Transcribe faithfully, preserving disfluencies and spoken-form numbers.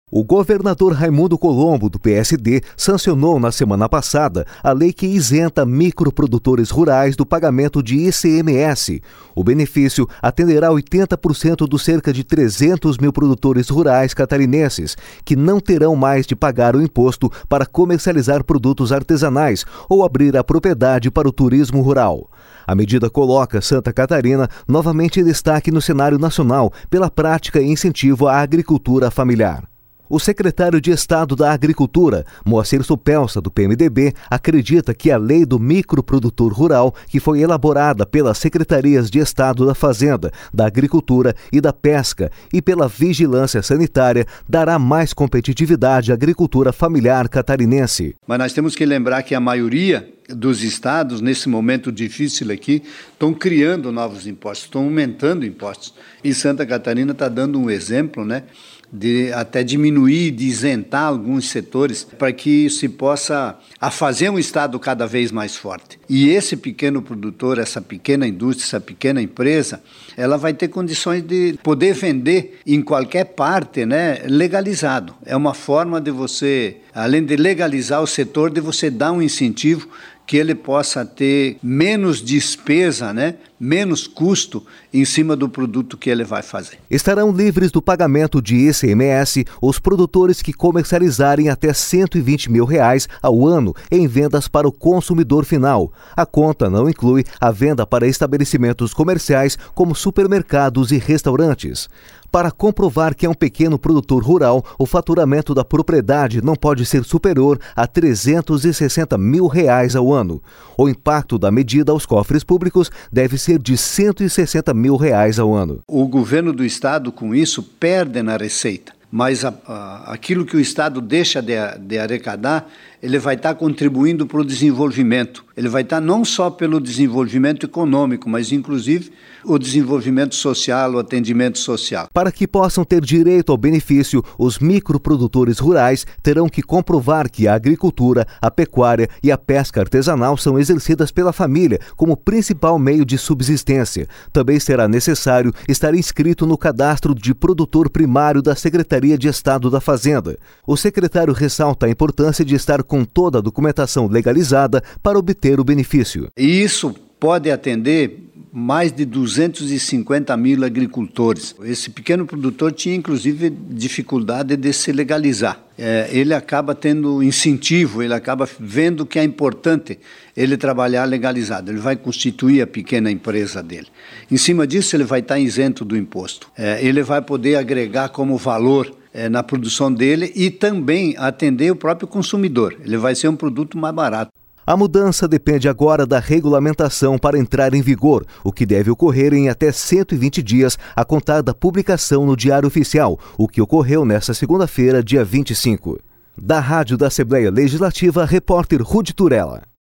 O governador Raimundo Colombo, do P S D, sancionou na semana passada a lei que isenta microprodutores rurais do pagamento de I C M S. O benefício atenderá oitenta por cento dos cerca de trezentos mil produtores rurais catarinenses, que não terão mais de pagar o imposto para comercializar produtos artesanais ou abrir a propriedade para o turismo rural. A medida coloca Santa Catarina novamente em destaque no cenário nacional pela prática e incentivo à agricultura familiar. O secretário de Estado da Agricultura, Moacir Supelsa, do P M D B, acredita que a lei do microprodutor rural, que foi elaborada pelas Secretarias de Estado da Fazenda, da Agricultura e da Pesca e pela Vigilância Sanitária, dará mais competitividade à agricultura familiar catarinense. Mas nós temos que lembrar que a maioria dos estados, nesse momento difícil aqui, estão criando novos impostos, estão aumentando impostos. E Santa Catarina está dando um exemplo, né? De até diminuir, de isentar alguns setores para que se possa a fazer um Estado cada vez mais forte. E esse pequeno produtor, essa pequena indústria, essa pequena empresa, ela vai ter condições de poder vender em qualquer parte, né, legalizado. É uma forma de você, além de legalizar o setor, de você dar um incentivo que ele possa ter menos despesa, né, menos custo em cima do produto que ele vai fazer. Estarão livres do pagamento de I C M S os produtores que comercializarem até cento e vinte mil reais ao ano em vendas para o consumidor final. A conta não inclui a venda para estabelecimentos comerciais como supermercados e restaurantes. Para comprovar que é um pequeno produtor rural, o faturamento da propriedade não pode ser superior a trezentos e sessenta mil reais ao ano. O impacto da medida aos cofres públicos deve ser de cento e sessenta mil reais ao ano. O governo do estado, com isso, perde na receita. Mas a, a, aquilo que o Estado deixa de, de arrecadar, ele vai estar contribuindo para o desenvolvimento. Ele vai estar não só pelo desenvolvimento econômico, mas inclusive o desenvolvimento social, o atendimento social. Para que possam ter direito ao benefício, os microprodutores rurais terão que comprovar que a agricultura, a pecuária e a pesca artesanal são exercidas pela família como principal meio de subsistência. Também será necessário estar inscrito no cadastro de produtor primário da Secretaria de Estado da Fazenda. O secretário ressalta a importância de estar com toda a documentação legalizada para obter o benefício. E isso pode atender mais de duzentos e cinquenta mil agricultores. Esse pequeno produtor tinha, inclusive, dificuldade de se legalizar. É, ele acaba tendo incentivo, ele acaba vendo que é importante ele trabalhar legalizado. Ele vai constituir a pequena empresa dele. Em cima disso, ele vai estar isento do imposto. É, ele vai poder agregar como valor é, na produção dele e também atender o próprio consumidor. Ele vai ser um produto mais barato. A mudança depende agora da regulamentação para entrar em vigor, o que deve ocorrer em até cento e vinte dias a contar da publicação no Diário Oficial, o que ocorreu nesta segunda-feira, dia vinte e cinco. Da Rádio da Assembleia Legislativa, repórter Rudy Turella.